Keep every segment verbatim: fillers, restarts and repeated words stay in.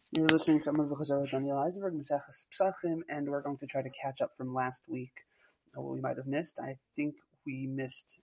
You're listening to Amar V'Chazar Daniel Eisenberg, Maseches Psachim, and we're going to try to catch up from last week. What we might have missed, I think we missed,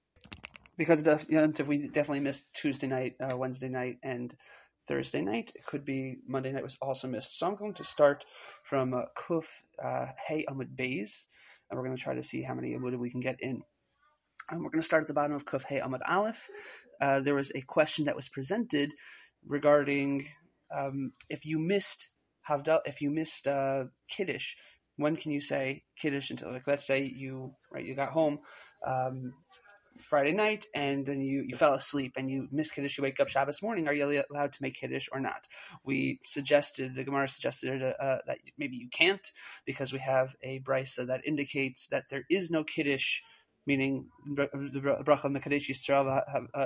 because if we definitely missed Tuesday night, uh, Wednesday night, and Thursday night. It could be Monday night was also missed. So I'm going to start from uh, Kuf uh, Hey Amud Beis, and we're going to try to see how many Amud we can get in. And we're going to start at the bottom of Kuf Hey Amud Aleph. Uh, there was a question that was presented regarding um, if you missed Havdalah, if you missed uh, Kiddush, when can you say Kiddush until, like, let's say you right you got home um, Friday night and then you, you fell asleep and you missed Kiddush, you wake up Shabbos morning, are you allowed to make Kiddush or not? We suggested, the Gemara suggested uh, that maybe you can't, because we have a brisa that indicates that there is no Kiddush, meaning the bracha Mekadesh Yisrael,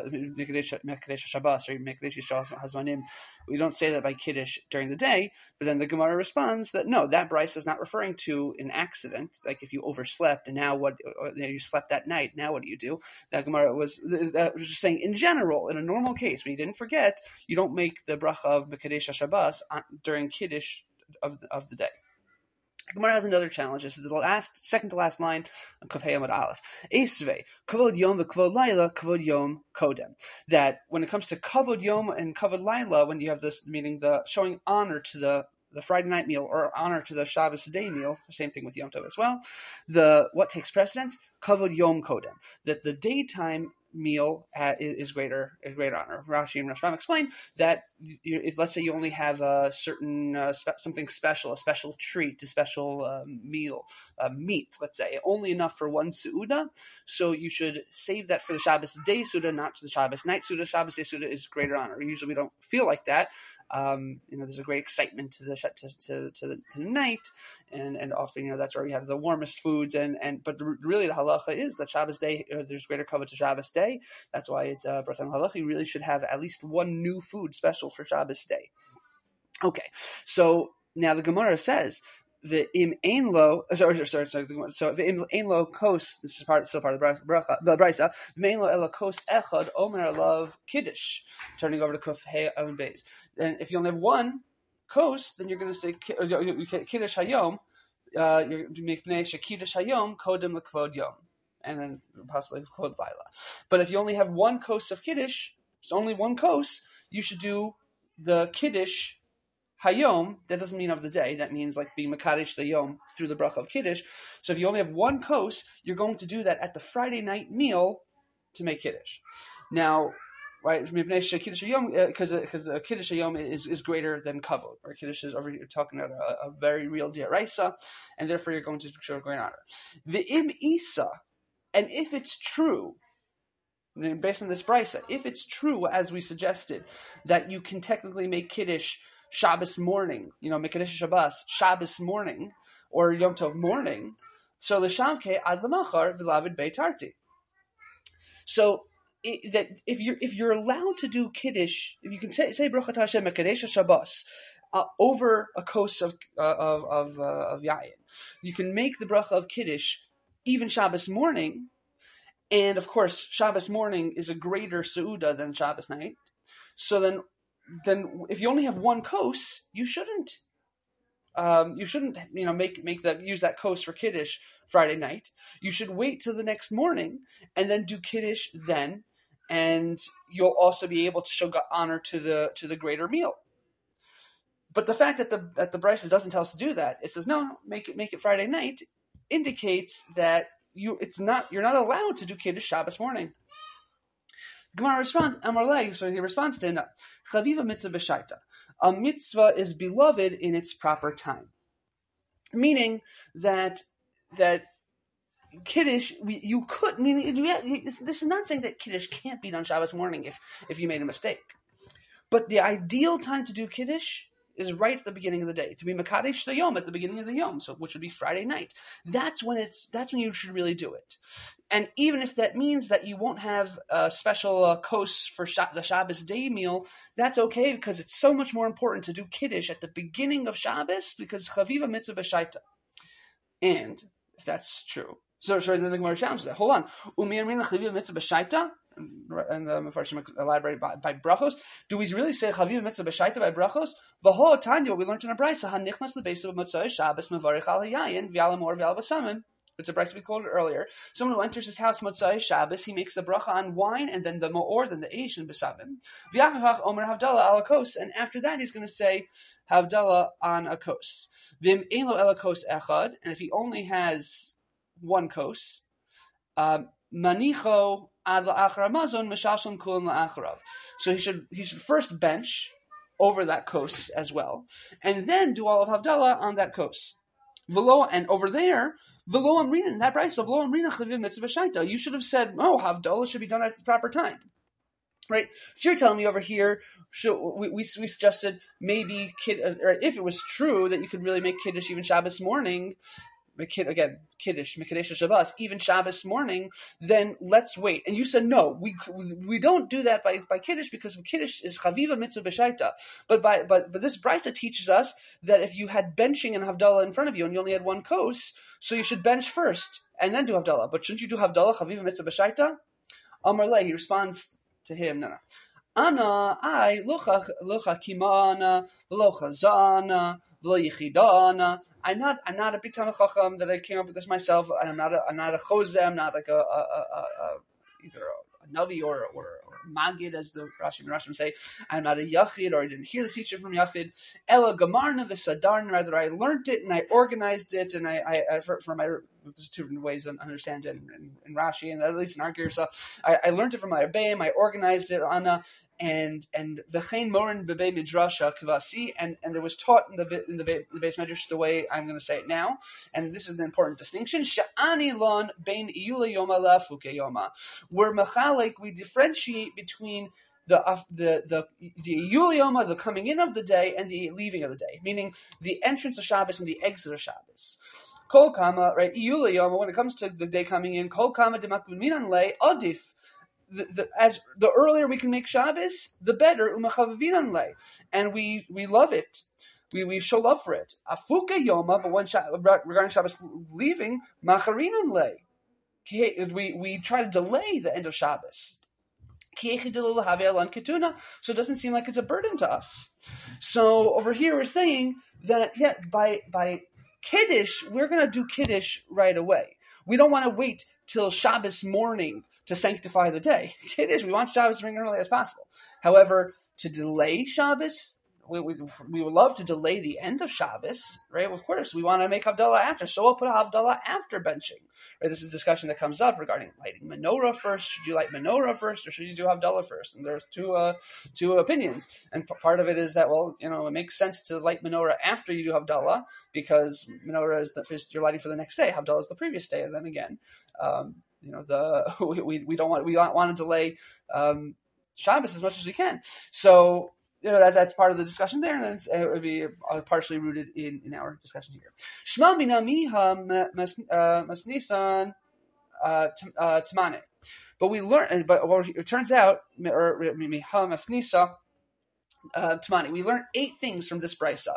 Mekadesh Shabbos, or Mekadesh Yisrael Hazmanim. We don't say that by Kiddush during the day, but then the Gemara responds that no, that brisa is not referring to an accident, like if you overslept and now what, or you slept that night, now what do you do? That Gemara was, that was just saying in general, in a normal case, when you didn't forget, you don't make the bracha of Mekadesh Shabbos during Kiddush of, of the day. Gemara has another challenge. This is the last, second to last line of Kuf Hey Amud Aleph. Esvei, Kavod Yom v'Kavod Laila, Kavod Yom Kodem. That when it comes to Kavod Yom and Kavod Laila, when you have this, meaning the showing honor to the the Friday night meal or honor to the Shabbos day meal, same thing with Yom Tov as well, the what takes precedence? Kavod Yom Kodem. That the daytime meal uh, is greater, is greater honor. Rashi and Rashbam explain that you, if let's say you only have a certain uh, spe- something special, a special treat, a special um, meal, uh, meat, let's say, only enough for one seuda, so you should save that for the Shabbos day seuda, not to the Shabbos night seuda. Shabbos day seuda is greater honor. Usually we don't feel like that. Um, you know, there's a great excitement to the to to, to, the, to the night, and, and often, you know, that's where we have the warmest foods, and, and but the, really the halacha is that Shabbos day, uh, there's greater cover to Shabbos day. That's why it's uh, brought down halacha. You really should have at least one new food special for Shabbos day. Okay, so now the Gemara says the im ein lo, sorry, sorry, sorry, so the im ein lo kos. This is part, still part of the bracha, the brisa. The ein lo ela kos echad omer love kiddush. Turning over to Kuf Hey Amud Beis. And if you only have one kos, then you're going to say kiddush hayom. Uh, you're mipnei shekiddush hayom kodem lekvod yom, and then possibly kvod laila. But if you only have one kos of kiddush, it's only one kos, you should do the kiddush Hayom. That doesn't mean of the day. That means like being Makadesh the Yom through the bracha of Kiddush. So if you only have one kos, you're going to do that at the Friday night meal to make Kiddush. Now, right, because because uh, Kiddush Hayom is, is greater than Kavod. Or Kiddush is, you're talking about a, a very real Diaraisa, and therefore you're going to show great honor. V'im Isa, and if it's true, based on this brisa, if it's true, as we suggested, that you can technically make Kiddush Shabbos morning, you know, Mekadesh Shabbos, Shabbos morning, or Yom Tov morning, so l'shavke ad l'machar v'lavid beitarti. So it, that if you're if you're allowed to do Kiddush, if you can say say Baruch Atah Hashem Mekadesh Shabbos uh, over a kos of uh, of of, uh, of yayin, you can make the bracha of Kiddush even Shabbos morning, and of course Shabbos morning is a greater seuda than Shabbos night. So then. Then, if you only have one kos, you shouldn't, um, you shouldn't, you know, make make that use that kos for Kiddush Friday night. You should wait till the next morning and then do Kiddush then, and you'll also be able to show honor to the to the greater meal. But the fact that the that the brisa doesn't tell us to do that, it says no, make it make it Friday night, indicates that you it's not you're not allowed to do Kiddush Shabbos morning. Gemara responds, Amarlei, so he responds to him, Chaviva mitzvah b'shaita. A mitzvah is beloved in its proper time. Meaning that that Kiddush, we, you could, meaning, you, this, this is not saying that Kiddush can't be done Shabbos morning if, if you made a mistake. But the ideal time to do Kiddush is right at the beginning of the day, to be Makadesh the Yom at the beginning of the Yom, so which would be Friday night. That's when it's that's when you should really do it. And even if that means that you won't have a special uh, kos for Sh- the Shabbos day meal, that's okay, because it's so much more important to do Kiddush at the beginning of Shabbos, because Chaviva mitzvah b'shaita. And if that's true, so sorry, then the Gemara challenges that. Hold on, Umi Amrina Chaviva mitzvah b'shaita. and the Mefarshim elaborate by, by brachos. Do we really say chaviv mitzvah b'shaita by brachos? V'ho Tanya, we learned in a brayso, hanichnas lebeis of Motzei Shabbos mevarich al hayayin v'alamor v'al basamim. It's a brayso we quoted earlier. Someone who enters his house Motzei Shabbos, he makes the bracha on wine and then the moor, then the eish and basamim. V'yachach omer havdalah al kos, and after that he's going to say havdalah on a kos. V'im elo el kos echad, and if he only has one kos, um, manicho ad la'achar mazon meshashon kulin la'acharav. So he should he should first bench over that kos as well, and then do all of havdalah on that kos. V'lo, and over there, v'lo amrina, in that brayso, v'lo amrina chavim mitzvah shaita. You should have said, oh, havdalah should be done at the proper time. Right? So you're telling me over here, should, we, we we suggested maybe kid, or if it was true that you could really make kiddush even Shabbos morning, again, Kiddush, Mekadesh Shabbos, even Shabbos morning, then let's wait. And you said, no, we we don't do that by, by Kiddush because Kiddush is Chaviva Mitzvah B'Shaita. But by but but this brayso teaches us that if you had benching and Havdalah in front of you and you only had one kos, so you should bench first and then do Havdalah. But shouldn't you do Havdalah, Chaviva Mitzvah B'Shaita? Amar Le, he responds to him, no, no. Ana, I, locha locha kimana, locha zana, v'lo yichidana. I'm not. I'm not a big time of chacham that I came up with this myself. I'm not. A, I'm not a chozeh. I'm not like a, a, a, a either a, a navi or or, or a magid, as the Rashi and Rashi say. I'm not a yachid, or I didn't hear the teacher from yachid. Ela gamarna v'sadarn. Rather, I learned it and I organized it, and I, I, I for, for my there's two different ways to understand it in, in, in Rashi, and at least in our Girsa, I, I learned it from my Rebbeim. I organized it on a and and v'chein morin bebei midrasha kavasi, and and it was taught in the in the, the Beis Medrash the way I'm going to say it now, and this is the important distinction. Sha'ani lon bein iyula yoma lafuke yoma. We're machalik. We differentiate between the uh, the the the iyula yoma, the coming in of the day, and the leaving of the day, meaning the entrance of Shabbos and the exit of Shabbos. Kol kama, right? Iyula yoma, when it comes to the day coming in, kol kama demakun minan le odif. The, the, as the earlier we can make Shabbos, the better. Umachavavinan le, and we we love it. We we show love for it. Afuka yoma, but when regarding Shabbos leaving, macharinan le, we we try to delay the end of Shabbos. So it doesn't seem like it's a burden to us. So over here we're saying that yeah, by by Kiddush, we're going to do Kiddush right away. We don't want to wait till Shabbos morning to sanctify the day. Kiddush, we want Shabbos to bring early as possible. However, to delay Shabbos, we, we, we would love to delay the end of Shabbos, right? Of course, we want to make Havdalah after, so we'll put Havdalah after benching. Right? This is a discussion that comes up regarding lighting menorah first. Should you light menorah first, or should you do Havdalah first? And there's two uh, two opinions. And p- part of it is that, well, you know, it makes sense to light menorah after you do Havdalah, because menorah is the first you're lighting for the next day. Havdalah is the previous day, and then again, um, you know, the we we don't want we don't want to delay um, Shabbos as much as we can. So you know that that's part of the discussion there, and it's, it would be uh, partially rooted in, in our discussion here. Shma minami ha masnisan tamane. But we learn, but it turns out, or miha masnisa. Uh, Tamani, we learn eight things from this brayso.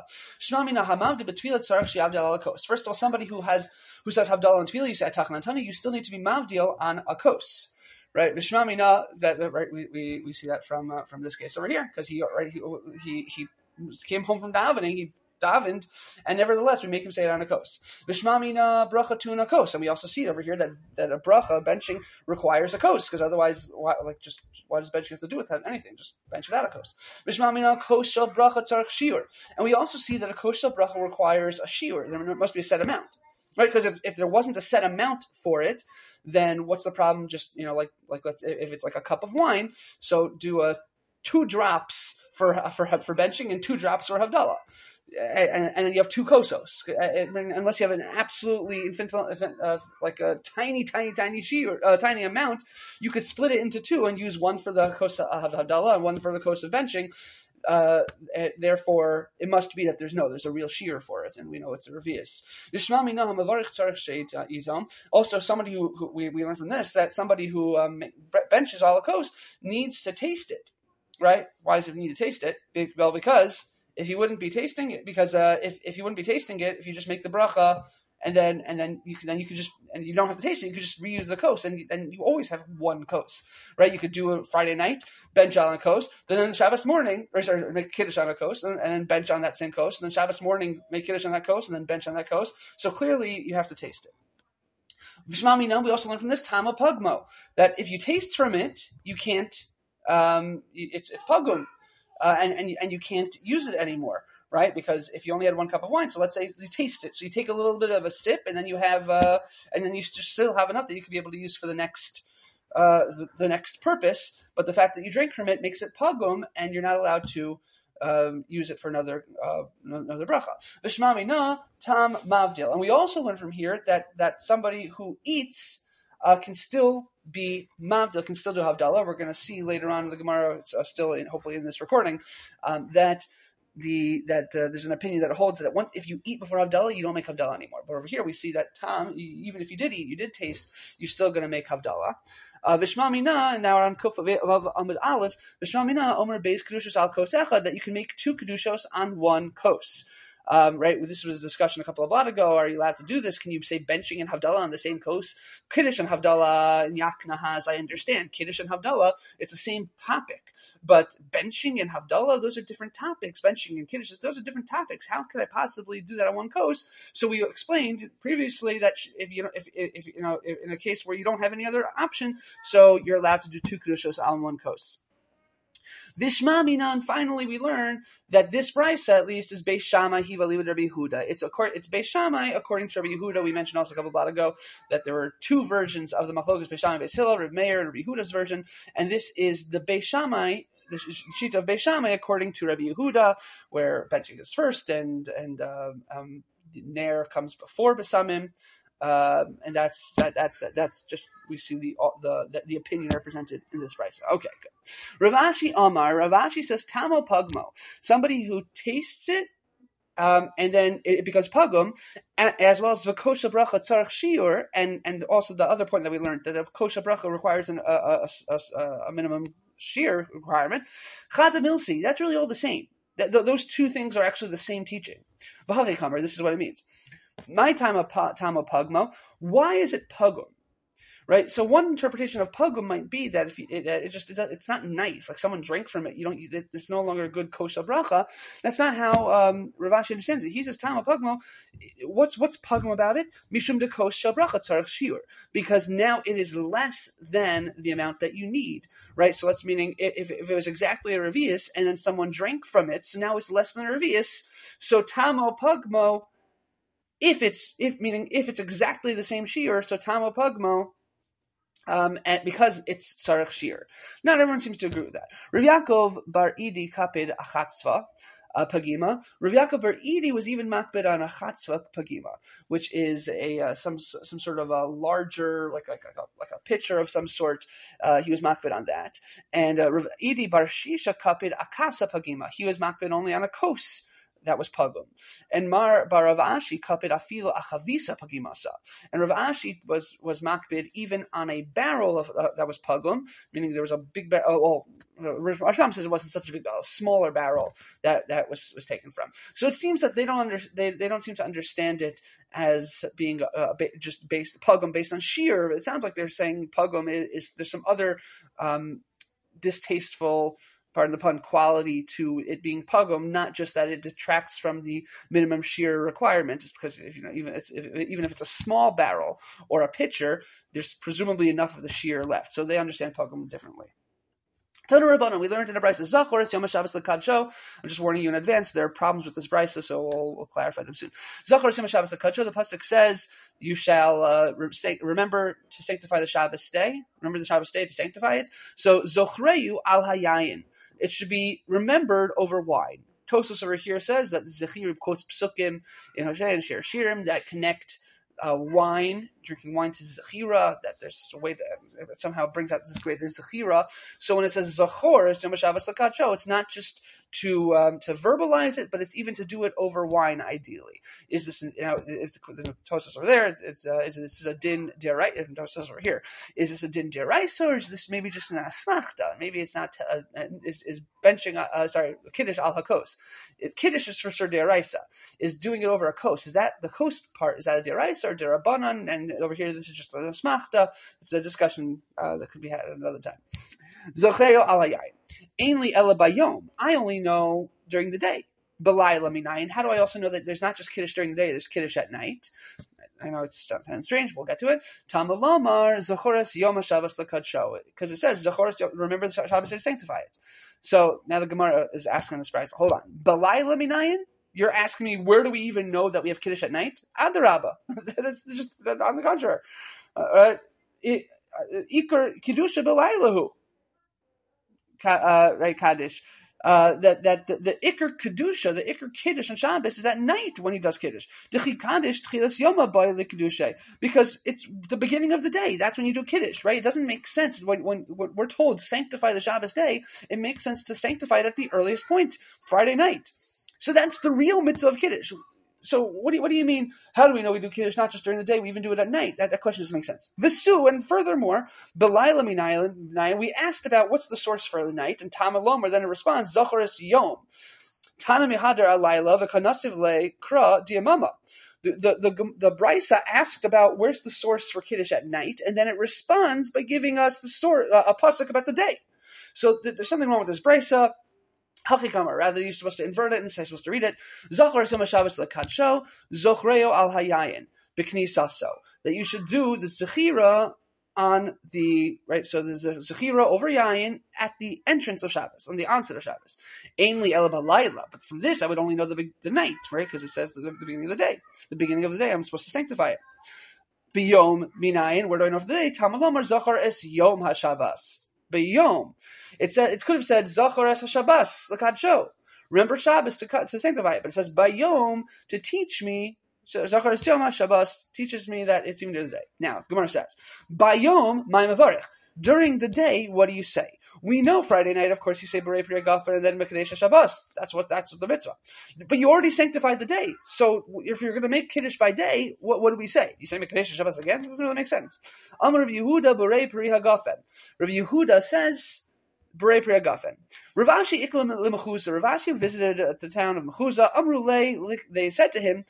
First of all, somebody who has who says Havdalah and Tefillah, you say Atach Antani, you still need to be mavdil on a kos, right? Mishmamina, that right, we, we we see that from uh, from this case over here, because he right he, he he came home from davening, he davened, and nevertheless we make him say it on a kos. Mishmamina bracha tuna kos, and we also see over here that that a bracha benching requires a kos, because otherwise, why, like just what does benching have to do with anything? Just bench without a kos. Mishmamina kos shel bracha tzarich shiur, and we also see that a kos shel bracha requires a shiur. There must be a set amount, right? Because if, if there wasn't a set amount for it, then what's the problem? Just you know, like like let's, if it's like a cup of wine, so do a two drops for for for benching and two drops for Havdalah. And, and then you have two kosos, unless you have an absolutely infinite, uh, like a tiny, tiny, tiny shear, uh, tiny amount. You could split it into two and use one for the kos of Havdalah and one for the kos of benching. Uh, therefore, it must be that there's no, there's a real shear for it, and we know it's a revius. Also, somebody who, who we, we learn from this that somebody who um, benches all the kos needs to taste it, right? Why does he need to taste it? Well, because if he wouldn't be tasting it, because uh, if if you wouldn't be tasting it, if you just make the bracha and then and then you can then you can just and you don't have to taste it. You can just reuse the kos, and and you always have one kos, right? You could do a Friday night, bench on a kos, then on Shabbos morning, or sorry, make kiddush on a kos, and, and then bench on that same kos, and then Shabbos morning make kiddush on that kos, and then bench on that kos. So clearly, you have to taste it. Vishmami, we also learn from this Tama Pugmo, that if you taste from it, you can't. Um, it's it's pugum, uh, and and and you can't use it anymore, right? Because if you only had one cup of wine, so let's say you taste it, so you take a little bit of a sip, and then you have, uh, and then you just still have enough that you could be able to use for the next, uh, the, the next purpose. But the fact that you drink from it makes it pugum, and you're not allowed to um, use it for another uh, another bracha. Vishmami na tam mavdil, and we also learn from here that that somebody who eats uh, can still be mavdil, can still do havdalah. We're going to see later on in the Gemara, it's, uh, still in, hopefully in this recording, um, that the that uh, there's an opinion that holds that once, if you eat before havdalah, you don't make havdalah anymore. But over here we see that tam, even if you did eat, you did taste, you're still going to make havdalah. Vishmamina, and now we're on Kuf of Amud Aleph. Vishmamina, Omer Beis Kedushos al Kos Echad, that you can make two kedushos on one kos. Um, right, this was a discussion a couple of lot ago. Are you allowed to do this? Can you say benching and havdalah on the same kos? Kiddush and havdalah and yaknahaz, I understand. Kiddush and havdalah, it's the same topic. But benching and havdalah, those are different topics. Benching and kiddush, those are different topics. How could I possibly do that on one kos? So we explained previously that if you know, if, if you know, in a case where you don't have any other option, so you're allowed to do two kedushos on one kos. Vishmaminan, finally we learn that this brisa at least is Beis Shammai hiva livad Rabbi Yehuda. It's it's Beis Shammai according to Rabbi Yehuda. We mentioned also a couple of lot ago that there were two versions of the Machlokas Beis Shammai, Beis Hillel, Rabbi Meir, and Rabbi Yehuda's version, and this is the Beis Shammai, the sheet of Beis Shammai according to Rabbi Yehuda, where benching is first and and um, um, Ner comes before Besamim. Um, and that's that, that's that, that's just we see the the the opinion represented in this brisa. Okay, good. Rav Ashi Amar, Rav Ashi says Tamo Pugmo, somebody who tastes it, um, and then it becomes pugum, as well as v'kosha bracha tzarich shiur, and and also the other point that we learned that a kosha bracha requires an, a, a, a, a minimum shiur requirement. Chada milsi, that's really all the same. Th- th- those two things are actually the same teaching. V'havei kamer, this is what it means. My time of Tama Pugmo. Why is it pugum? Right. So one interpretation of pugum might be that if you, it, it just it, it's not nice. Like someone drank from it, you don't. It, it's no longer a good kosher bracha. That's not how um, Rav Ashi understands it. He says Tama Pugmo. What's what's pugum about it? Mishum de kosher bracha tzarich shiur, because now it is less than the amount that you need. Right. So that's meaning if if it was exactly a revius and then someone drank from it, so now it's less than a revius. So Tama Pugmo. If it's if meaning if it's exactly the same shiur, so Tama Pugmo, um, and because it's tzarich shiur. Not everyone seems to agree with that. Rav Yaakov bar Idi kapid achatzva uh, pagima. Rav Yaakov bar Idi was even makbid on a chatzva pagima, which is a uh, some some sort of a larger like like like a, like a pitcher of some sort. Uh, he was makbid on that, and uh, Rav Idi bar Shisha kapid akasa pagima. He was makbid only on a kos. That was pugum. And Mar bar Rav Ashi kapid afilo achavisa pagimasa. And Rav Ashi was was makbid even on a barrel of uh, that was pugum, meaning there was a big barrel. Oh, well, Rashbam says it wasn't such a big barrel, a smaller barrel that, that was, was taken from. So it seems that they don't under, they they don't seem to understand it as being uh, just based pugum based on shear. It sounds like they're saying pugum is, is there's some other um, distasteful, pardon the pun, quality to it being pugum, not just that it detracts from the minimum shear requirement. It's because if you know, even it's, if, even if it's a small barrel or a pitcher, there's presumably enough of the shear left. So they understand pugum differently. Tana Rabbanan, we learned in a brisa, Zachor Yom Shabbos L'Kadsho. I'm just warning you in advance. There are problems with this brisa, so we'll, we'll clarify them soon. Zachor Yom Shabbos L'Kadsho. The pasuk says, "You shall uh, re- remember to sanctify the Shabbos day. Remember the Shabbos day to sanctify it." So Zochreyu al Hayayin. It should be remembered over wine. Tosfos over here says that the Zechir quotes psukim in Hosea and Shir Shirim that connect uh, wine, drinking wine to Zechira, that there's a way that it somehow brings out this greater Zechira. So when it says Zachor, it's Yom Shabbos Lakadsho, it's not just to um, to verbalize it, but it's even to do it over wine, ideally. Is this, you know, is the, the Tosfos over there, it's, it's, uh, is this is a din deraisa, Tosfos over here, is this a din deraisa, or is this maybe just an asmachta? Maybe it's not, uh, is, is benching, uh, uh, sorry, Kiddush al hakos. If Kiddush is for sure deraisa, is doing it over a kos. Is that the kos part? Is that a deraisa or derabanan? And over here, this is just an asmachta. It's a discussion uh, that could be had at another time. Zochreyo al hayayin. Ainli ela bayom. I only know during the day. Belayla minayin. How do I also know that there's not just Kiddush during the day, there's Kiddush at night? I know it's sounds strange. We'll get to it. Tamalomar Zachoras Yom HaShabbos Lakadsho. Because it says Zachoras, remember the Shabbos to sanctify it. So now the Gemara is asking this price. Hold on. Belayla minayin? You're asking me, where do we even know that we have Kiddush at night? Adarabba. That's just on the contrary. Uh, Iker Kiddusha Belaylahu. Uh, right, Kaddish. Uh, that that the, the Iker Kedusha, the Iker Kiddush on Shabbos is at night when he does Kiddush. Because it's the beginning of the day. That's when you do Kiddush, right? It doesn't make sense. When, when, when we're told sanctify the Shabbos day, it makes sense to sanctify it at the earliest point, Friday night. So that's the real mitzvah of Kiddush. So what do you, what do you mean? How do we know we do Kiddush not just during the day? We even do it at night. That, that question doesn't make sense. Visu, and furthermore, Belayla minayin, we asked about what's the source for the night, and Tamalomer then it responds, Zacharis Yom. Tana mihadar alayla v'kanasiv le kra diamama. The the the, the Brisa asked about where's the source for Kiddush at night, and then it responds by giving us the source, uh, a pasuk about the day. So th- there's something wrong with this Brisa. Hachikama, rather you're supposed to invert it and you're supposed to read it. Zachor Yom HaShabbos Lakadsho, Zochreo al Hayayin, B'knisaso. That you should do the Zechira on the, right, so there's a Zechira over Yayin at the entrance of Shabbos, on the onset of Shabbos. Ainli Ela Balayla. But from this, I would only know the the night, right? Because it says the, the beginning of the day. The beginning of the day, I'm supposed to sanctify it. Biyom Minayin, where do I know for the day? Tamalomar Zachor es Yom HaShabbos. Yom. It said it could have said Zachor es HaShabbos Lakadsho. Remember Shabbos to to sanctify it, but it says Bayom to teach me. Zachor es Yom HaShabbos teaches me that it's even during the day. Now Gemara says Bayom my mavarich. During the day, what do you say? We know Friday night, of course, you say Berei Pri Hagafen and then Mekadesh Shabbos. That's what that's what the mitzvah. But you already sanctified the day. So if you're going to make Kiddush by day, what, what do we say? You say Mekadesh Shabbos again? It doesn't really make sense. Amar Rav Yehuda Berei Pri Hagafen. Rav Yehuda says Berei Pri Hagafen. Rav Ashi Iklam L'Mechuza. Rav Ashi visited uh, the town of Mechuza. Amrulei, they said to him,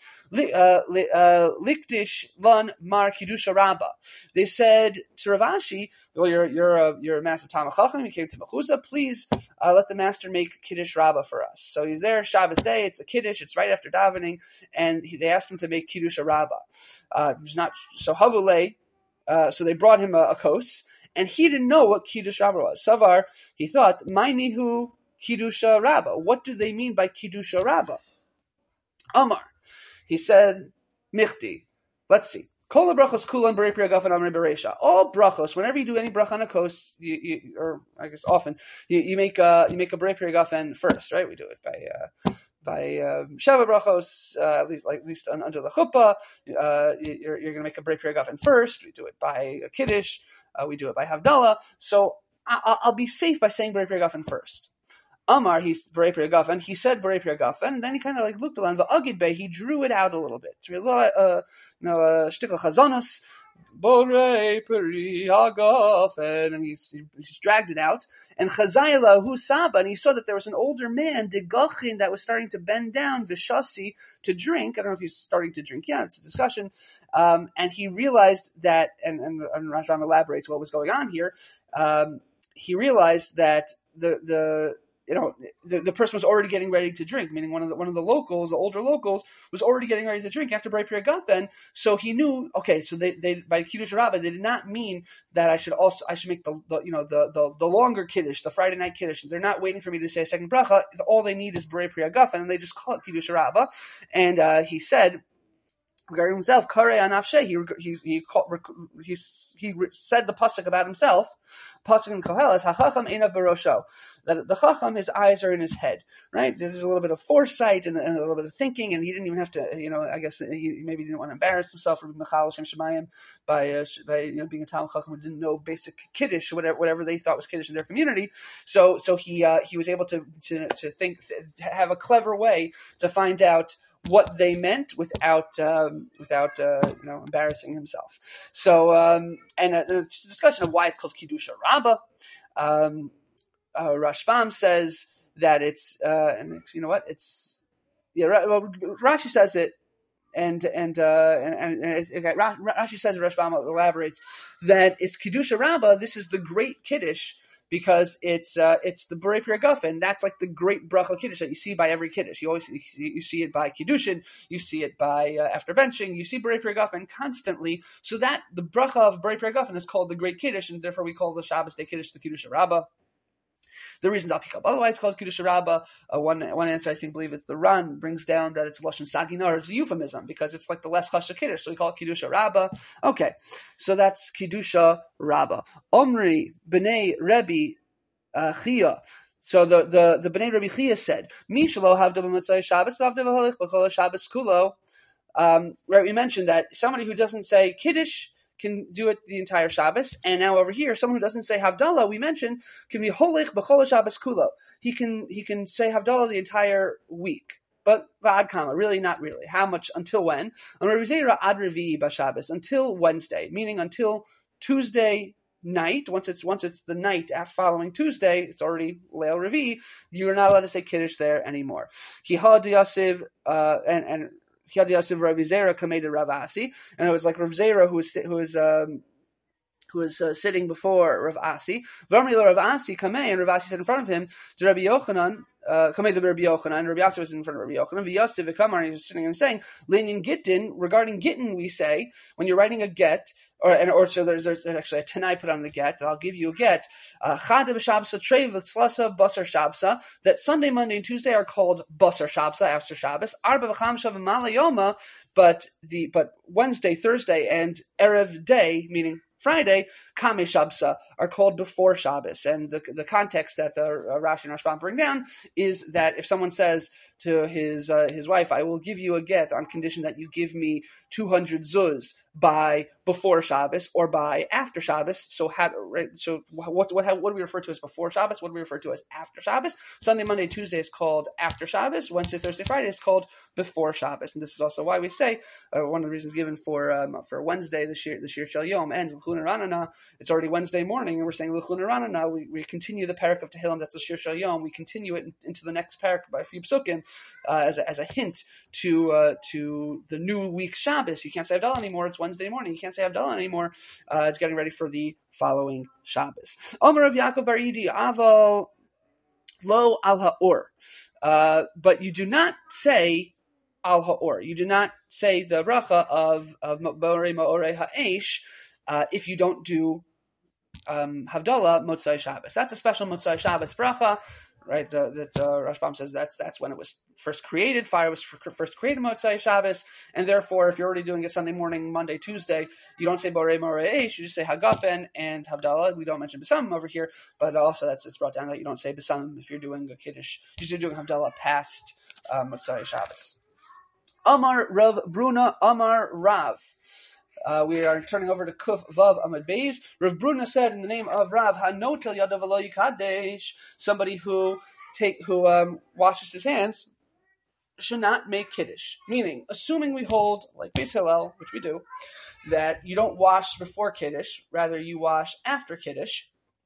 Likdish Lan Mar Kiddusha Rabba. They said to Rav Ashi, well, you're you're a you're a massive Talmid Chacham. You came to Mechuza. Please uh, let the master make Kiddush Rabbah for us. So he's there Shabbos day. It's the Kiddush. It's right after davening, and he, they asked him to make Kiddush Rabbah. Uh, it was not so Havulei. Uh, so they brought him a, a kos, and he didn't know what Kiddush Rabbah was. Savar, he thought, Mainihu Kiddush Rabbah. What do they mean by Kiddush Rabbah? Amar, he said, Michti. Let's see. Kol brachos kulan Berei Pri Hagafen amrei bereisha. All brachos, whenever you do any bracha on a kos, you, you, or I guess often, you, you make a you make a Berei Pri Hagafen first, right? We do it by uh, by um, Sheva brachos, uh, at least like at least under the chuppah. Uh, you're you're going to make a Berei Pri Hagafen first. We do it by a kiddush. Uh, we do it by havdalah. So I, I'll be safe by saying Berei Pri Hagafen first. Amar, he's Berei Pri Hagafen. He said Berei Pri Hagafen, and then he kind of like looked around. V'agid be, he drew it out a little bit. Uh, you know, shtickle chazonos, Berei Pri Hagafen, and he's, he's dragged it out. And Chazayla hu saba, and he saw that there was an older man, Degachin, that was starting to bend down, Vishasi, to drink. I don't know if he's starting to drink. Yeah, it's a discussion. Um, and he realized that, and, and, and Rashbam elaborates what was going on here. Um, he realized that the the you know, the, the person was already getting ready to drink, meaning one of the one of the locals, the older locals, was already getting ready to drink after Berei Pri Hagafen. So he knew, okay, so they, they by Kiddush Rabbah, they did not mean that I should also I should make the, the you know the, the the longer Kiddush, the Friday night Kiddush. They're not waiting for me to say a second bracha. All they need is Berei Pri Hagafen, and they just call it Kiddush Rabbah. And uh, he said regarding himself, Karei Anafshe, he he he he he said the pasuk about himself, pasuk in Koheles, HaChacham Einav Barosho, that the Chacham, his eyes are in his head, right? There's a little bit of foresight and, and a little bit of thinking, and he didn't even have to, you know, I guess he maybe didn't want to embarrass himself or Michal Shem Shemayim by uh, by you know being a Talmid Chacham who didn't know basic Kiddush, whatever whatever they thought was Kiddush in their community. So so he uh, he was able to to to think, to have a clever way to find out what they meant without um, without uh, you know embarrassing himself. So um, and a, a discussion of why it's called Kiddusha Rabbah. Um, uh, Rashbam says that it's uh, and you know what it's yeah. Well, Rashi says it. And and uh, and, and, and okay, Rashi says, Rashbam elaborates that it's Kiddusha Rabbah. This is the great Kiddush because it's uh, it's the Borei Pri Hagafen. That's like the great bracha Kiddush that you see by every Kiddush. You always you see, you see it by Kiddushin, you see it by uh, after benching, you see Borei Pri Hagafen constantly. So that the bracha of Borei Pri Hagafen is called the great Kiddush, and therefore we call the Shabbos Day Kiddush the Kiddusha Rabbah. The reasons I'll pick up. Otherwise, it's called Kiddusha Rabbah. Uh, one one answer, I think, believe it's the Ran, brings down that it's Lashon Saginar. It's a euphemism because it's like the less chasha Kiddush, so we call it Kiddusha Rabbah. Okay, so that's Kiddusha Rabbah. Omri b'nei Rebbe uh, Chia. So the the the b'nei Rebbe Chia said, "Mi shelo havda b'motzai Shabbos v'havda v'holich b'chol Shabbos kulo." Um, right, we mentioned that somebody who doesn't say Kiddush can do it the entire Shabbos, and now over here, someone who doesn't say Havdalah, we mentioned, can be Holich b'chol Shabbos kulo. He can he can say Havdalah the entire week, but v'ad kama, really not really. How much? Until when? Ad Revi'i b'Shabbos, until Wednesday, meaning until Tuesday night. Once it's once it's the night after following Tuesday, it's already Leil Revi'i. You are not allowed to say Kiddush there anymore. Kihad Yasiv uh, and and. Rav Zera Kamei Rav Asi, and it was like Rav Zera who was who was um, who was uh, sitting before Rav Asi. V'amri Rav Asi Kamei, and Rav Asi said in front of him to Rabbi Yochanan. Kamei to Rabbi Yochanan, and Rabbi Asi was in front of Rabbi Yochanan. V'Yosef V'Kamar, and he was sitting and saying, "Linyan Gittin." Regarding Gittin, we say when you're writing a get, or and or so there's, there's actually a tanai put on the get that I'll give you a get. Chad b'Shabsa Trei v'Tzlasa Basar Shabsa. That Sunday, Monday, and Tuesday are called Basar Shabsa after Shabbos. Arba v'Chamsha v'Malayoma, but the but Wednesday, Thursday, and Erev day, meaning Friday, Kame Shabsa, are called before Shabbos. And the the context that the uh, Rashi and Rashbam bring down is that if someone says to his uh, his wife, I will give you a get on condition that you give me two hundred zuz by before Shabbos or by after Shabbos. So, how, right, so what what how, what do we refer to as before Shabbos? What do we refer to as after Shabbos? Sunday, Monday, Tuesday is called after Shabbos. Wednesday, Thursday, Friday is called before Shabbos. And this is also why we say uh, one of the reasons given for um, for Wednesday, the Shir the Shir Shel Yom ends L'chuna Ranana. It's already Wednesday morning, and we're saying L'chuna Ranana. We we continue the parak of Tehillim. That's the Shir Shel Yom. We continue it in, into the next parak by a few psukim uh, as a, as a hint to uh, to the new week's Shabbos. You can't say Havdalah anymore. It's Wednesday morning. You can't say Havdalah anymore. Uh, it's getting ready for the following Shabbos. Omer of Yaakov Bar Idi Aval Lo Al Ha'or. Uh, but you do not say Al Ha'or. You do not say the bracha of of Borei Ma'orei Ha'esh uh, if you don't do um, Havdalah Motzai Shabbos. That's a special Motzai Shabbos bracha. Right, uh, that uh, Rashbam says that's that's when it was first created. Fire was first created Motzai Shabbos, and therefore, if you're already doing it Sunday morning, Monday, Tuesday, you don't say Borei Morei Eish, you just say Hagafen and Havdalah. We don't mention Besamim over here, but also that's it's brought down that you don't say Besamim if you're doing a Kiddush. You're doing Havdalah past um, Motzai Shabbos. Amar Rav Bruna, Amar Rav. Uh, we are turning over to Kuf Vav Amad Beis. Rav Bruna said in the name of Rav, Hanotel Yadav Lo Yikadesh, somebody who take who um, washes his hands should not make Kiddush. Meaning, assuming we hold, like Beis Hillel, which we do, that you don't wash before Kiddush, rather you wash after Kiddush.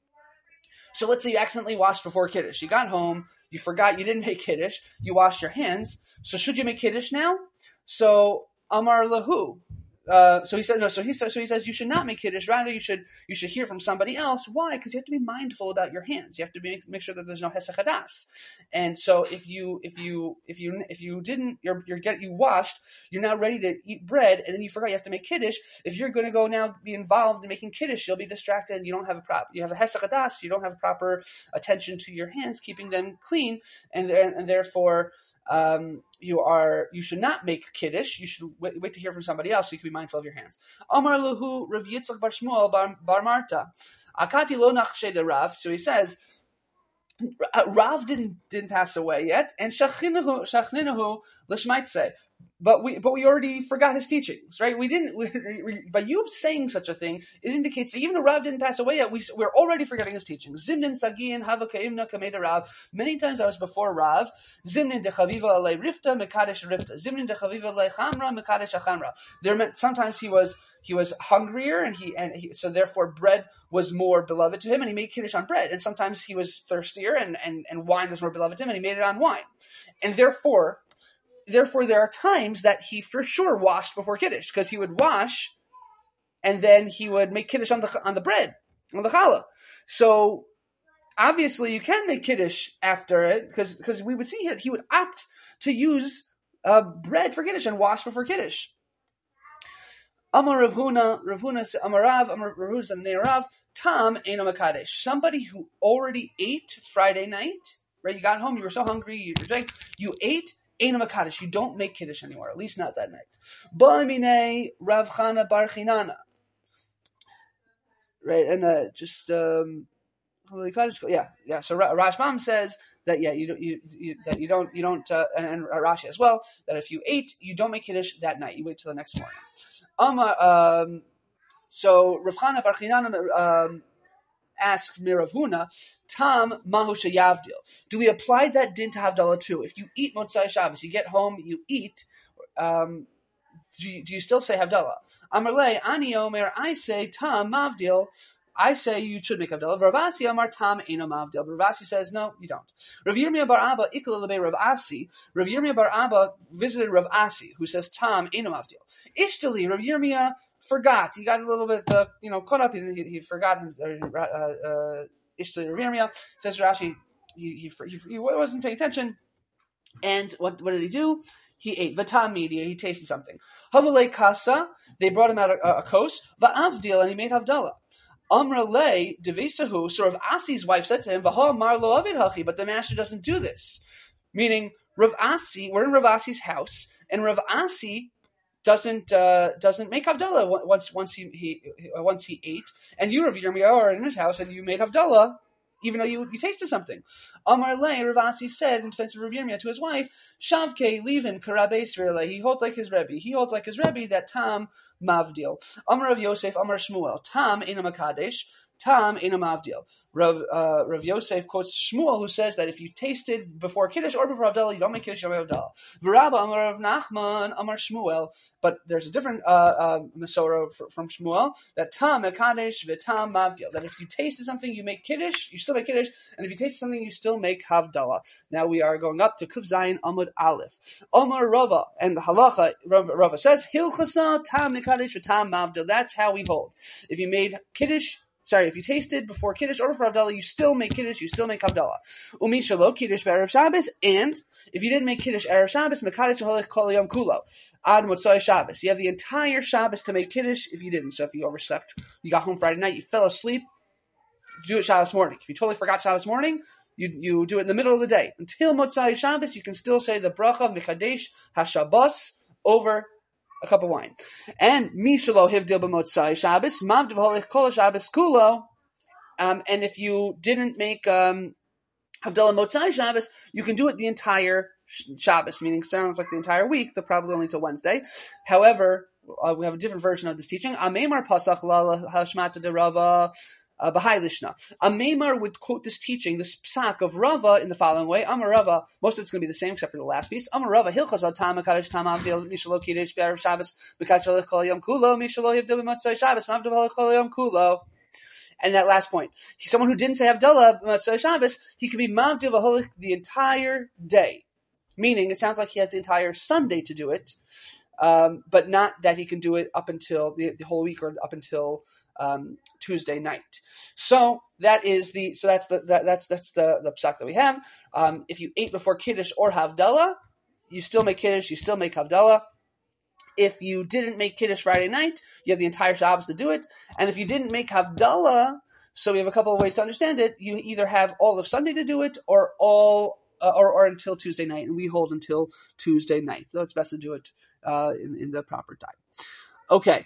So let's say you accidentally washed before Kiddush. You got home, you forgot you didn't make Kiddush, you washed your hands. So should you make Kiddush now? So Amar Lahu. Uh, so he said no. So he says so he says you should not make Kiddush. Rather, you should you should hear from somebody else. Why? Because you have to be mindful about your hands. You have to be, make sure that there's no hesech hadas. And so if you if you if you if you didn't you're you're get you washed, you're now ready to eat bread, and then you forgot you have to make Kiddush. If you're going to go now be involved in making Kiddush, you'll be distracted. And you don't have a prop. You have a hesech hadas. You don't have proper attention to your hands, keeping them clean, and and, and therefore. um, you are you should not make kiddush. You should wait, wait to hear from somebody else, so you can be mindful of your hands. Amar Luhu Rav Yitzchak Bar Shmuel Bar, Bar Marta Akati lo nachshe de Rav. So he says Rav didn't didn't pass away yet, and shachninuhu shachninuhu l'shmaitze. But we, but we already forgot his teachings, right? We didn't. We, we, by you saying such a thing, it indicates that even though Rav didn't pass away yet, we, we're already forgetting his teachings. Zimnin sagin hava kaimna kameda Rav. Many times I was before Rav. Zimnin dechaviva alei rifta mekadesh rifta. Zimnin dechaviva alei chamra mekadesh achamra. There meant sometimes he was he was hungrier, and he and he, so therefore bread was more beloved to him, and he made kiddush on bread. And sometimes he was thirstier, and and and wine was more beloved to him, and he made it on wine. And therefore. Therefore, there are times that he for sure washed before Kiddush, because he would wash and then he would make Kiddush on the on the bread, on the challah. So, obviously, you can make Kiddush after it, because because we would see that he would opt to use uh, bread for Kiddush and wash before Kiddush. Amar Rav Huna, Rav Huna, Amar Rav, Amar Rav Huna, Rav, Tam Eino Makadesh. Somebody who already ate Friday night, right? You got home, you were so hungry, you, you ate, Eino Makadesh, you don't make Kiddush anymore, at least not that night. Ba'amine Rav Chana Bar Chinana. Right, and uh, just, um, yeah, yeah, so Rashbam says that, yeah, you don't, you, you, that you don't, you don't, uh, and, and Rashi as well, that if you ate, you don't make Kiddush that night, you wait till the next morning. Um, um, so Rav Chana Bar Chinana, um, asked Rav Huna, Tam Mahu Sheyavdil. Do we apply that din to Havdalah too? If you eat Motzai Shabbos, you get home, you eat, um, do, you, do you still say Havdalah? Amar Le, Ani Omer, I say Tam Mavdil. I say you should make Havdalah. Rav Asi Amar Tam Eino Mavdil. Rav Asi says, no, you don't. Rav Yirmiyah Bar Abba Ikla Lebe Rav Asi. Rav Yirmiyah Bar Abba visited Rav Asi, who says Tam Eino Mavdil. Ishtali, Rav Yirmiyah forgot. He got a little bit, uh, you know, caught up. He, he, he forgot. Uh, uh, Ishtali Rav Yirmiyah says Rashi, he, he, he, he wasn't paying attention. And what, what did he do? He ate. V'tam media. He tasted something. Havalei kasa. They brought him out a, a kos. Va'avdil, and he made havdalah. Amra le devisahu. So Rav Asi's wife said to him, "V'ha mar lo avid hachi." But the master doesn't do this. Meaning, Rav Asi. We're in Rav Asi's house, and Rav Asi doesn't uh, doesn't make havdalah once once he, he once he ate. And you, Rav Yirmiyah, are in his house, and you made havdalah, even though you, you tasted something. Amar le, Rav Asi said in defense of Rav Yirmiyah to his wife, Shavke, leave him, Karabbe Israel. He holds like his Rebbe. He holds like his Rebbe that Tam Mavdil. Amar Rav Yosef, Amar Shmuel, Tam Eino Makadesh, Tam Eino Mavdil. Rav, uh, Rav Yosef quotes Shmuel, who says that if you tasted before Kiddush or before Havdalah, you don't make Kiddush, you don't make Havdalah. V'Rabba Amar Rav Nachman, Amar Shmuel. But there's a different uh, uh, Masorah from Shmuel, that Tam Mekadesh v'Tam Mavdil. That if you tasted something, you make Kiddush, you still make Kiddush, and if you tasted something, you still make Havdalah. Now we are going up to Kuf Zayin Amud Aleph. Amar Rava, and the halacha, Rava says, Hilchasa Tam Mekadesh v'Tam Mavdil. That's how we hold. If you made Kiddush, Sorry, if you tasted before Kiddush or before Havdalah, you still make Kiddush, you still make Havdalah. Umi shalo Kiddush b'Erev Shabbos, and if you didn't make Kiddush Erev Shabbos, Mekadesh v'holech kol yom kulo, ad Motzai Shabbos. You have the entire Shabbos to make Kiddush if you didn't. So if you overslept, you got home Friday night, you fell asleep, do it Shabbos morning. If you totally forgot Shabbos morning, you you do it in the middle of the day. Until Motzai Shabbos, you can still say the bracha Mekadesh HaShabbos over a cup of wine. And Mishalo Hivdil b'Motzai Shabbos, Mavdiv Holich Kol Shabbos Kulo. Um, and if you didn't make um, Havdalah Motzai Shabbos, you can do it the entire Shabbos, meaning sounds like the entire week, though probably only till Wednesday. However, uh, we have a different version of this teaching. Amemar Pasach Lala Hashmata de Rava. Uh, Bahai Lishna. A Maimar would quote this teaching, this psak of Rava, in the following way. Amar Rava, most of it's going to be the same except for the last piece. Amar Rava, Hilchas Tam Mekadesh Tam Avdil Mishalo Kiddush B'Erev Shabbos Mekadesh Holich Kol Yom Kulo Mishalo Hivdil b'Motzai Shabbos Mavdil Holich Kol Yom Kulo. And that last point, he's someone who didn't say Havdalah b'Motzai Shabbos, he could be Mavdil Holich the entire day. Meaning, it sounds like he has the entire Sunday to do it, um, but not that he can do it up until the, the whole week or up until Um, Tuesday night. So that is the so that's the that, that's that's the the psak that we have. Um, if you ate before Kiddush or Havdalah, you still make Kiddush, you still make Havdalah. If you didn't make Kiddush Friday night, you have the entire Shabbos to do it. And if you didn't make Havdalah, so we have a couple of ways to understand it. You either have all of Sunday to do it or all uh, or, or until Tuesday night, and we hold until Tuesday night. So it's best to do it uh, in, in the proper time. Okay.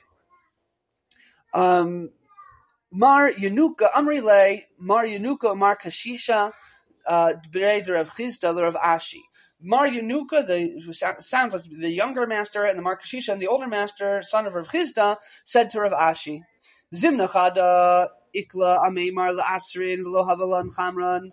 Um, Mar Yenuka Amri Le Mar Yenuka Mar Kashisha B'rei Rav Chisda Rav Ashi. Mar Yenuka, the sounds like the younger master, and the Mar Kashisha, and the older master, son of Rav Chisda, said to Rav Ashi, Zimna Chada Ikla Ameimar LaAsrin V'lo Havalan Chamran.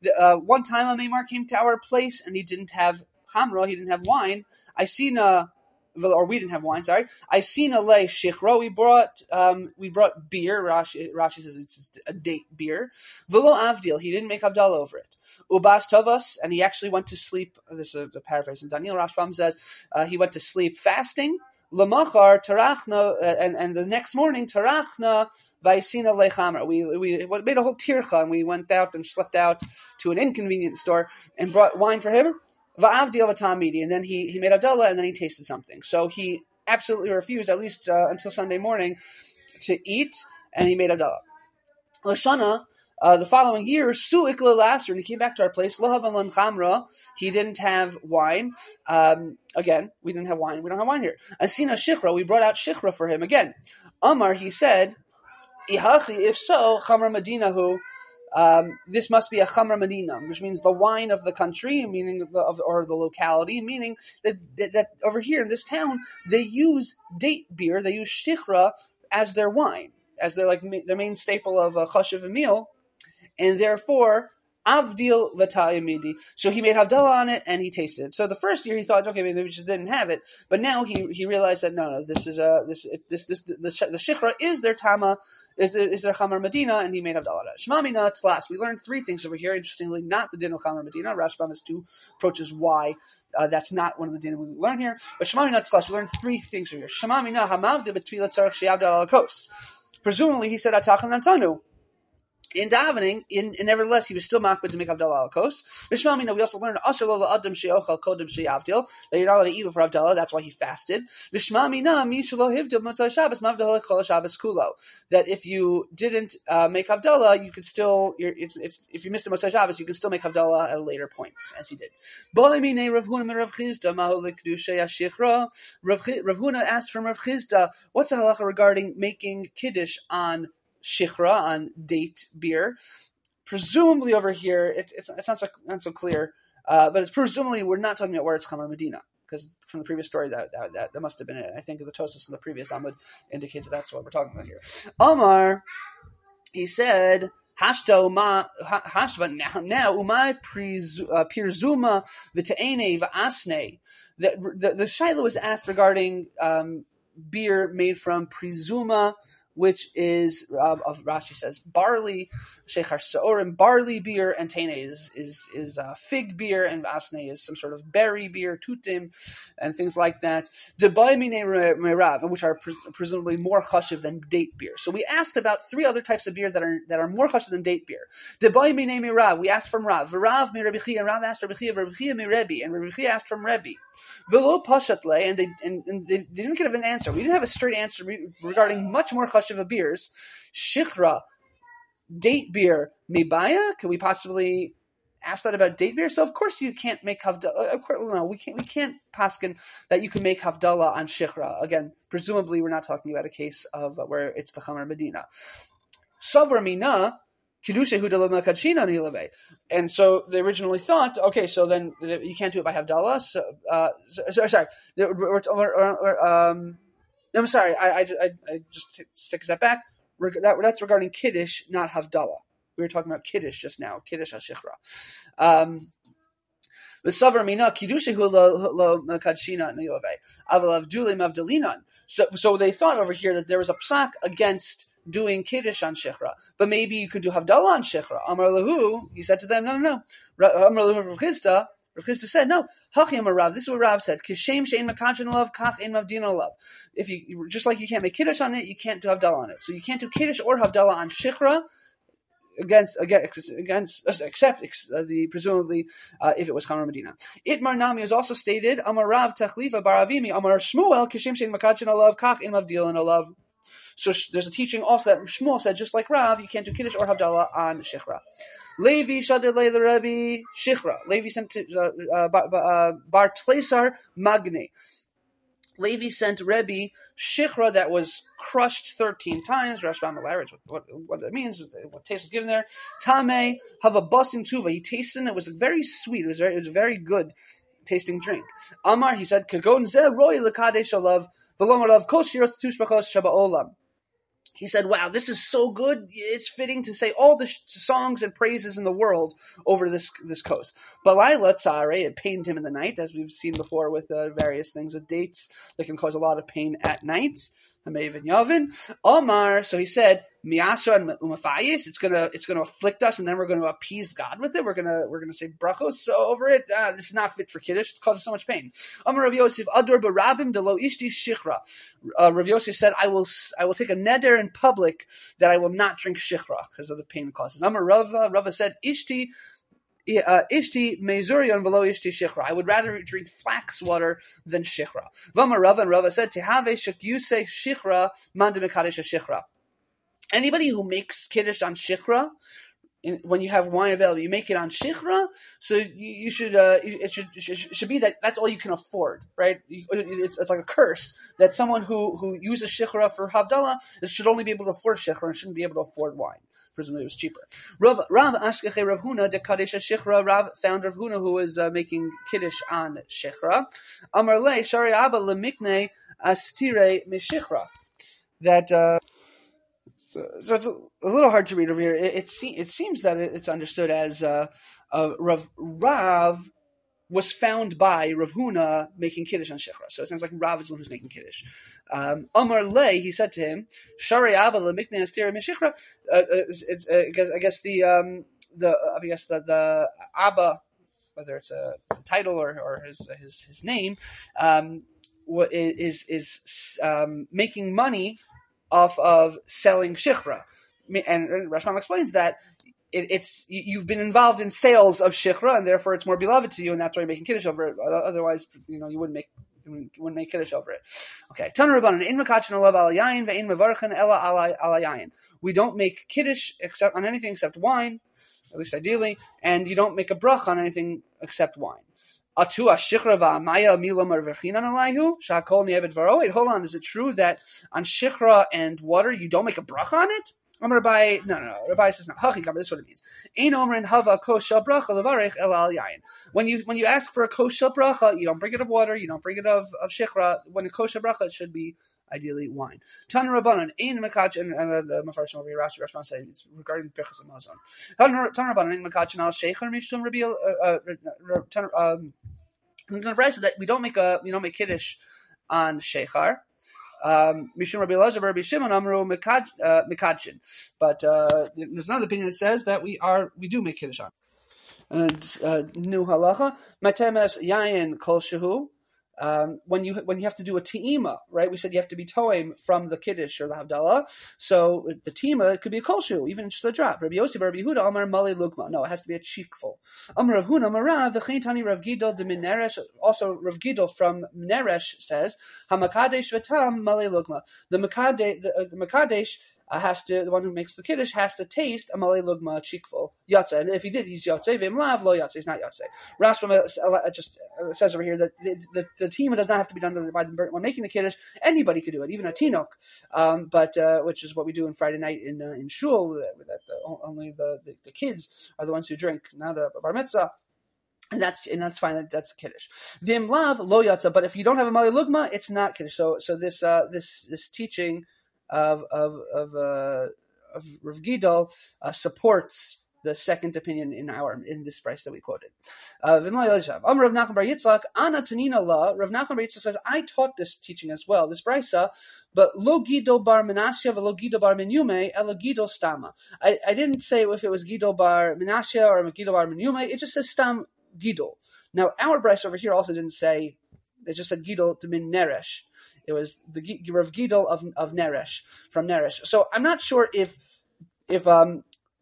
One time Ameimar came to our place and he didn't have Chamra, he didn't have wine. I seen a or we didn't have wine, sorry. I seen a lay shichro. We brought um, we brought beer. Rashi, Rashi says it's a date beer. Velo avdil. He didn't make avdala over it. Ubas tovas, and he actually went to sleep. This is a paraphrase. And Daniel Rashbam says uh, he went to sleep fasting. Lamachar tarachna, uh, and and the next morning tarachna vaisina lechamra. We we made a whole tircha, and we went out and slept out to an inconvenient store and brought wine for him. Va'avdil v'tamidi, and then he, he made Abdullah, and then he tasted something. So he absolutely refused, at least uh, until Sunday morning, to eat, and he made Abdullah. Lashana, uh, the following year, Su'ik l'lasr, and he came back to our place, Lohavan lan chamra, he didn't have wine. Um, again, we didn't have wine, we don't have wine here. Asina shichra, we brought out shichra for him again. Amar, he said, Ihachi, if so, chamra madinahu, Um, this must be a chamra medina, which means the wine of the country, meaning the, of, or the locality, meaning that, that that over here in this town they use date beer, they use shichra as their wine, as their like ma- their main staple of a chashuv meal, and therefore avdil v'tayimidi. So he made havdalah on it and he tasted it. So the first year he thought, okay, maybe we just didn't have it, but now he he realized that no, no, this is a this this this the, the, the shichra is their tama. Is there, is there Chamar Medina, and he made Havdalah. Shmamina Tlas. We learned three things over here. Interestingly, not the din of Chamar Medina. Rashbam has two approaches why uh, that's not one of the din we learn here. But Shmamina Tlas. We learned three things over here. Shmamina Hamavde Betfilat Tzarech She'Avdal Alakos. Presumably, he said Atachan Antanu. In davening, in, in nevertheless, he was still makbid to make Havdalah al-Kos. Vishmamina, we also learned Asher lo la'adam she'ochal kodem she'avdil, that you're not allowed to eat before Havdalah, that's why he fasted. Vishmamina, mi shelo hivdil motzai Shabbos, mavdalah kol Shabbos kulo. That if you didn't uh, make Havdalah, you could still, you're, it's, it's, if you missed the motzai Shabbos, you can still make Havdalah at a later point, as he did. Bo'emine Rav Huna Rav Chisda, mahu lekdushay ashichra. Rav Huna asked from Rav Chisda, what's the halacha regarding making kiddush on shichra, on date beer? Presumably over here, it, it's it's not so not so clear, uh, but it's presumably we're not talking about where it's Chamar Medina, because from the previous story that that, that that must have been it. I think the Tosfos in the previous Amud indicates that that's what we're talking about here. Omar, he said, Hashta uma hashta now now umay pirzuma v'te'ene v'asne. The the the shaila was asked regarding um, beer made from prizuma, which is, uh, of Rashi says, barley, shechar seorim, barley beer, and tene is is, is uh, fig beer, and asne is some sort of berry beer, tutim, and things like that. Debai mine merav, which are pres- presumably more chashiv than date beer. So we asked about three other types of beer that are that are more chashiv than date beer. Debai mine merav, we asked from Rav. Rav mi Rabbi Chia, and Rav asked Rabbi Chia, Rabbi Chia mi Rebbe, and Rabbi Chia asked from Rebbe. Velo pashatle, and they and, and they didn't give an answer. We didn't have a straight answer re- regarding much more chashiv of beers. Shichra, date beer, mibaya. Can we possibly ask that about date beer? So of course you can't make havdalah. Of course, no, we can't. We can't paskin that you can make havdalah on shichra. Again, presumably we're not talking about a case of uh, where it's the Chamar Medina. Savra mina. And so they originally thought, okay, so then you can't do it by Havdalah. So, uh, so, sorry, we're, we're, we're, um, I'm sorry, I, I, I, I just t- take a step back. That, that's regarding Kiddush, not Havdalah. We were talking about Kiddush just now, Kiddush HaShichra. Um, so, so they thought over here that there was a psak against doing Kiddush on Shichra, but maybe you could do Havdalah on Shichra. Amar lahu, he said to them, no, no, no. Amar lahu Rav Chisda, Rav Chisda said, no. Hachim Rav, this is what Rav said. Kishem she'en makadjan olav, kach ein mavdin olav. If you, just like you can't make Kiddush on it, you can't do Havdalah on it. So you can't do Kiddush or Havdalah on Shichra, against against against except uh, the presumably uh, if it was Chamar Medina. Itmar Nami is also stated Amar Rav Techlifa Baravimi Amar Shmuel Kishem Shein Makachin Alav Kach In Mavdil and Alav. So sh- there's a teaching also that Shmuel said, just like Rav, you can't do Kiddush or Havdalah on Shechra. Levi Shadir Leila Rabbi Shechra. Levi sent to uh, uh, uh, Bar Tlesar Magni. Levi sent Rebbe Shechra that was crushed thirteen times. Rashbam elaborates what, what, what it means, what taste was given there. Tame have a busting tuva. He tasted it. It was very sweet. It was very, it was a very good tasting drink. Amar, he said, Kagon zeh roi l'kadesh alav v'lomar alav kol shiras tushbachos shaba'olam. He said, wow, this is so good. It's fitting to say all the sh- songs and praises in the world over this this coast. Balayla tzare, it pained him in the night, as we've seen before with uh, various things with dates that can cause a lot of pain at night. Hamev and Yavin. Omar, so he said, Miasra and Umafayis, it's gonna it's gonna afflict us, and then we're gonna appease God with it. We're gonna we're gonna say brachos over it. Ah, this is not fit for Kiddush. It causes so much pain. Omar Rav Yosef Ador barabim de lo ishti shichra. Uh, Rav Yosef said, I will I will take a neder in public that I will not drink shichra because of the pain it causes. Amar Rava Rava said, Ishti Uh, ishti mezurion velo ishti shichra. I would rather drink flax water than shichra. Vamar Rava and Rava said, Tehave shekyuse shichra manda mekadesh shichra. Anybody who makes kiddush on shichra, in, when you have wine available, you make it on shichra. So you, you should, uh, it should, it should should be that that's all you can afford, right? It's, it's like a curse that someone who, who uses shichra for havdalah should only be able to afford shichra and shouldn't be able to afford wine. Presumably it was cheaper. Rav Rav Ashkeche Rav Huna de Kadesh Shichra. Rav found Rav Huna who was uh, making kiddush on shichra. Amar le Shari Abba lemikne astire mishichra. That uh, so, so it's a, a little hard to read over here. It it, se- it seems that it, it's understood as uh, uh, Rav Rav was found by Rav Huna making kiddush on shichra. So it sounds like Rav is the one who's making kiddush. Um, Amar le, he said to him, Shari Abba lemikne astire mishichra. Uh, it's, it's, uh, I guess I guess the um, the uh, I guess the, the Abba, whether it's a, it's a title or, or his his his name, um, is is um, making money off of selling shichra, and, and Rashbam explains that it, it's you've been involved in sales of shichra, and therefore it's more beloved to you, and that's why you're making kiddush over it. Otherwise, you know, you wouldn't make you wouldn't make kiddush over it. Okay, Tanu Rabbanan in makachin alav al yayin ve'in mevarchen ela al yayin. We don't make kiddush except on anything except wine, at least ideally, and you don't make a brach on anything except wine. Atu ashikra va'amaya mila marvechinan alayhu shakol ni'ebed varo. Wait, hold on. Is it true that on shikra and water you don't make a bracha on it? Amar Rabbi, no, no, no. Rabbi says no. Hachikam, this is what it means. Ein omrin hava kosha bracha levarech el al yayin. When you when you ask for a kosha bracha, you don't bring it of water, you don't bring it of of shikra. When a kosha bracha, it should be ideally wine. Tanu Rabbanan ein makach, and uh, the Mefarshim over here, Rashi Rashbam say it's regarding Birchas Hamazon. Tanu Rabbanan ein makach al sheikher mishum Rabbi. Um, the rest that we don't make a we don't make kiddush on sheikhar. Um, Mishum Rabbi Elazar, Rabbi Shimon Amru Mikadchin, but uh, there's another opinion that says that we are we do make kiddush on. And uh, new halacha matemes yayin kol shehu. Um, when you when you have to do a te'ima, right? We said you have to be toim from the kiddush or the havdalah. So the te'ima, it could be a kolshu, even just a drop. Rabbi Yossi, Rabbi Yehuda, Amar Mali Lugma. No, it has to be a cheekful. Amar Rav Huna, Amarav, V'chein Tani Rav Gidol de Mineresh. Also, Rav Gidol from Mineresh says, Hamakadesh v'tam Mali Lugma. The Makadesh, the, uh, the Makadesh Uh, has to, the one who makes the kiddush has to taste a malei lugma, a cheekful yotze, and if he did, he's yotze. Vim lav lo yotze, he's not yotze. Rashbam just uh, says over here that the, the, the team does not have to be done by the when making the kiddush. Anybody could do it, even a tinok, um, but uh, which is what we do on Friday night in uh, in shul. That the, only the, the the kids are the ones who drink, not a bar mitzvah. And that's and that's fine. That, that's kiddush. Vim lav lo yotze, but if you don't have a malei lugma, it's not kiddush. So so this uh, this this teaching of of of, uh, of Rav Gidol uh, supports the second opinion in our in this price that we quoted. Uh, Rav Nachman bar Yitzchak, Ana Tanina La. Rav Nachman bar Yitzchak says, I taught this teaching as well, this brisa, but Lo Gidol bar Menashe v'Lo Gidol bar Menyume ela Gidol Stama. I, I didn't say if it was Gidol bar Menashe or Gidol bar Menyume. It just says Stam Gidol. Now our brisa over here also didn't say. It just said Gidol to min Neresh. It was the Rav Gidol of of Neresh from Neresh. So I'm not sure if if um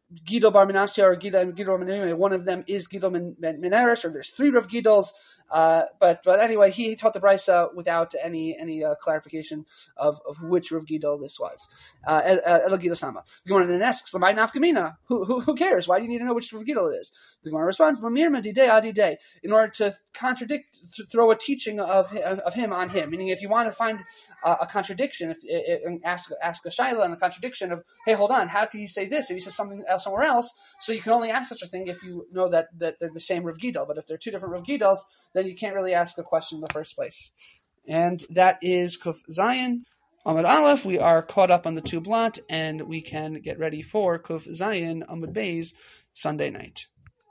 Gidol Bar Menashe or Gidol Gidol Menashe. One of them is Gidol Meneresh, or there's three Rav Gidols. Uh, but but anyway, he taught the brisa without any any uh, clarification of, of which Rav Gidol this was. Uh, El Gidol Sama. The Gemara then asks, "L'may nafkamina? Who who who cares? Why do you need to know which Rav Gidol it is?" The Gemara responds, "L'mirma didei adidei," in order to contradict, to throw a teaching of of him on him. Meaning, if you want to find uh, a contradiction, if, if, if ask ask a shaila and a contradiction of, hey, hold on, how can you say this if he says something else somewhere else? So you can only ask such a thing if you know that, that they're the same Rav Gidol. But if they're two different Rav Gidols, then you can't really ask a question in the first place. And that is Kuf Zayin. Amud Aleph, we are caught up on the two blot, and we can get ready for Kuf Zayin Amud Beis Sunday night.